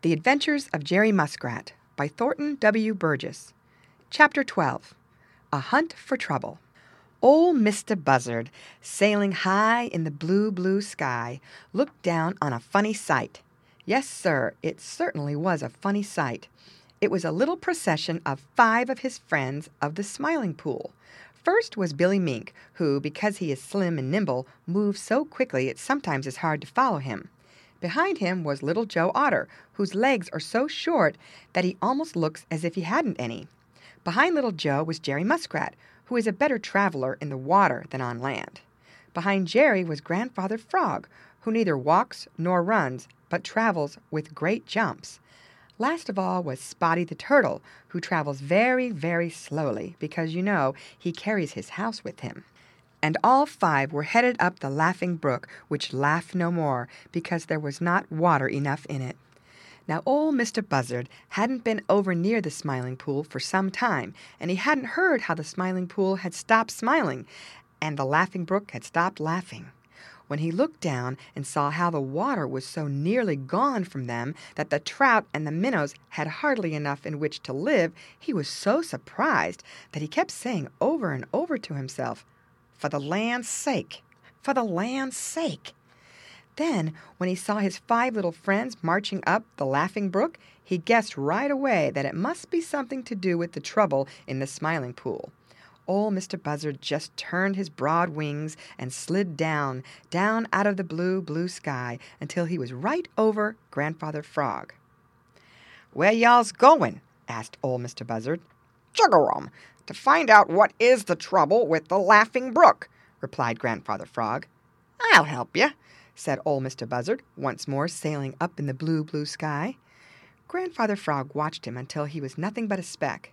The Adventures of Jerry Muskrat by Thornton W. Burgess. Chapter 12. A Hunt for Trouble. Ol' Mistah Buzzard, sailing high in the blue, blue sky, looked down on a funny sight. Yes, sir, it certainly was a funny sight. It was a little procession of 5 of his friends of the Smiling Pool. First was Billy Mink, who, because he is slim and nimble, moves so quickly it sometimes is hard to follow him. Behind him was Little Joe Otter, whose legs are so short that he almost looks as if he hadn't any. Behind Little Joe was Jerry Muskrat, who is a better traveler in the water than on land. Behind Jerry was Grandfather Frog, who neither walks nor runs, but travels with great jumps. Last of all was Spotty the Turtle, who travels very, very slowly because, he carries his house with him. And all 5 were headed up the Laughing Brook, which laughed no more because there was not water enough in it. Now, Ol' Mistah Buzzard hadn't been over near the Smiling Pool for some time, and he hadn't heard how the Smiling Pool had stopped smiling, and the Laughing Brook had stopped laughing. When he looked down and saw how the water was so nearly gone from them that the trout and the minnows had hardly enough in which to live, he was so surprised that he kept saying over and over to himself, "For the land's sake! For the land's sake!" Then, when he saw his 5 little friends marching up the Laughing Brook, he guessed right away that it must be something to do with the trouble in the Smiling Pool. Ol' Mistah Buzzard just turned his broad wings and slid down out of the blue, blue sky until he was right over Grandfather Frog. "Where y'all's going?" asked Ol' Mistah Buzzard. "Chug-a-rum, to find out what is the trouble with the Laughing Brook," replied Grandfather Frog. "I'll help you," said Ol' Mistah Buzzard, once more sailing up in the blue, blue sky. Grandfather Frog watched him until he was nothing but a speck.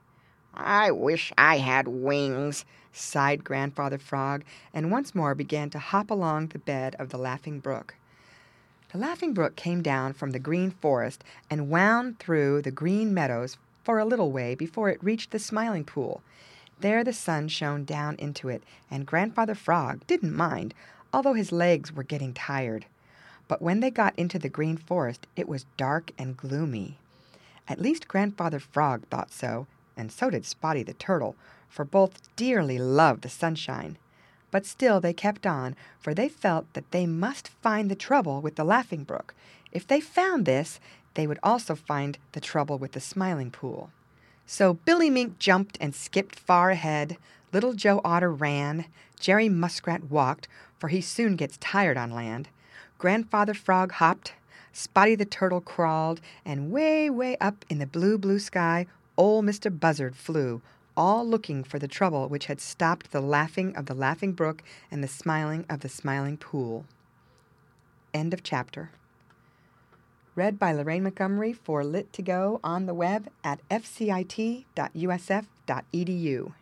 "I wish I had wings," sighed Grandfather Frog, and once more began to hop along the bed of the Laughing Brook. The Laughing Brook came down from the Green Forest and wound through the Green Meadows for a little way before it reached the Smiling Pool. There the sun shone down into it, and Grandfather Frog didn't mind, although his legs were getting tired. But when they got into the Green Forest, it was dark and gloomy. At least Grandfather Frog thought so, and so did Spotty the Turtle, for both dearly loved the sunshine. But still they kept on, for they felt that they must find the trouble with the Laughing Brook. If they found this, they would also find the trouble with the Smiling Pool. So Billy Mink jumped and skipped far ahead, Little Joe Otter ran, Jerry Muskrat walked, for he soon gets tired on land, Grandfather Frog hopped, Spotty the Turtle crawled, and way, way up in the blue, blue sky, Ol' Mistah Buzzard flew, all looking for the trouble which had stopped the laughing of the Laughing Brook and the smiling of the Smiling Pool. End of chapter. Read by Lorraine Montgomery for Lit2Go on the web at fcit.usf.edu.